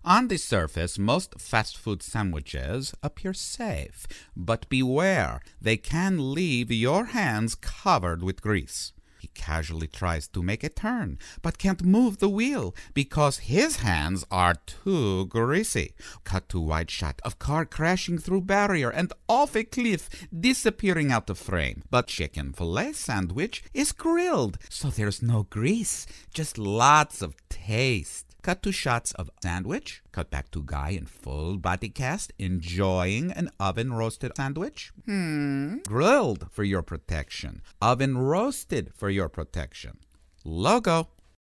On the surface, most fast food sandwiches appear safe, but beware, they can leave your hands covered with grease. He casually tries to make a turn, but can't move the wheel because his hands are too greasy. Cut to wide shot of car crashing through barrier and off a cliff, disappearing out of frame. But chicken fillet sandwich is grilled, so there's no grease, just lots of taste. Cut to shots of sandwich. Cut back to guy in full body cast enjoying an oven roasted sandwich. Grilled for your protection. Oven roasted for your protection. Logo.